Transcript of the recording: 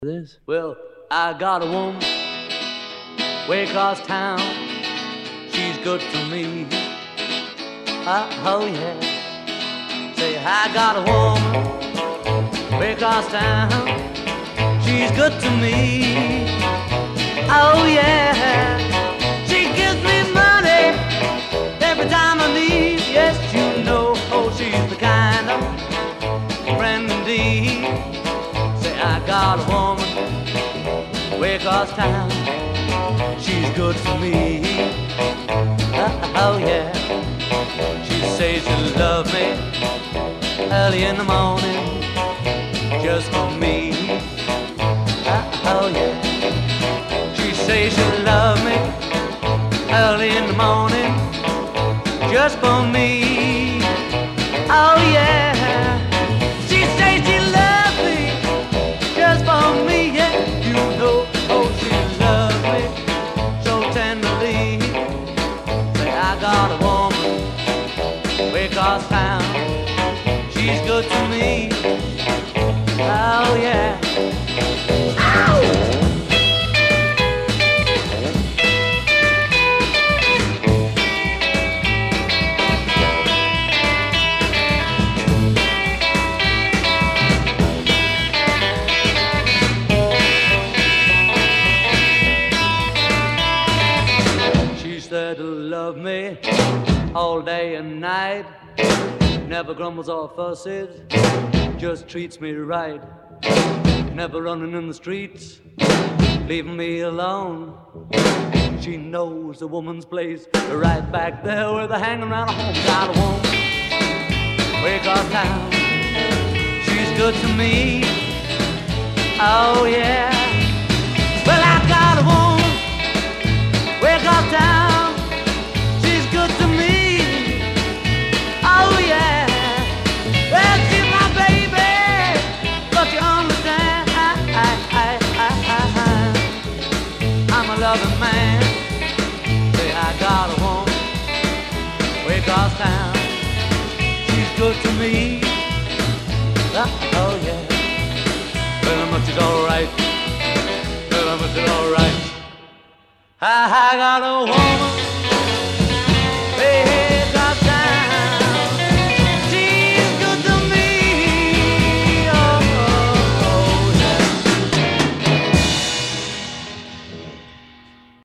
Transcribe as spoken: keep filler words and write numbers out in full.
This? Well, I got a woman way across town. She's good to me. Uh, oh yeah. Say, I got a woman way across town. She's good to me. Oh yeah. She gives me money every time I need. Yes, you know, oh, she's the kind of friend indeed. Say, I got a woman way across town. She's good to me. Uh, oh yeah. She says she'll love me early in the morning just for me. Uh, oh yeah. She says she'll love me early in the morning just for me. Oh yeah. She says she loves me just for me. Yeah, you know, oh, she loves me so tenderly. Say, I got a woman way across town. She's good to me. Oh yeah. Ow! Said to love me all day and night, never grumbles or fusses, just treats me right, never running in the streets, leaving me alone. She knows a woman's place right back there where they're hanging around a home. Got a woman way across town. She's good to me. Oh yeah. Well, I got a woman way across town. Loving man, say I got a woman way across town. She's good to me. Oh, oh yeah. Well, how much is alright? Well, how much is alright? I, I got a woman